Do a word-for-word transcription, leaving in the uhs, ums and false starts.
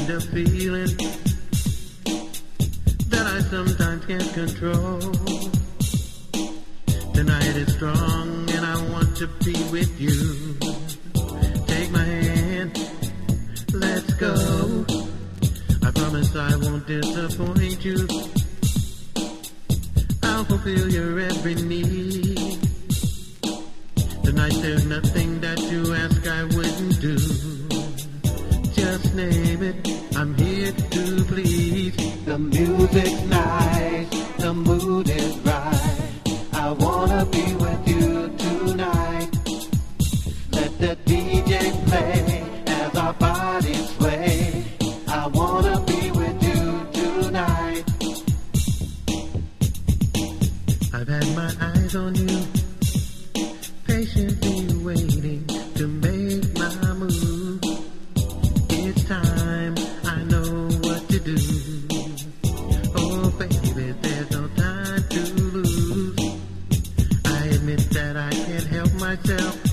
kind of feeling that I sometimes can't control. Tonight is strong and I want to be with you. Take my hand, let's go. I promise I won't disappoint you. I'll fulfill your every need. Tonight there's nothing that you ask I wouldn't do. Just name it, I'm here to please. The music's nice, the mood is right. I wanna be with you tonight. Let the D J play as our bodies sway. I wanna be with you tonight. I've had my eyes on you, patiently waiting to make my move. It's time, I know what to do. Oh baby, there's no time to lose. I admit that I can't help myself.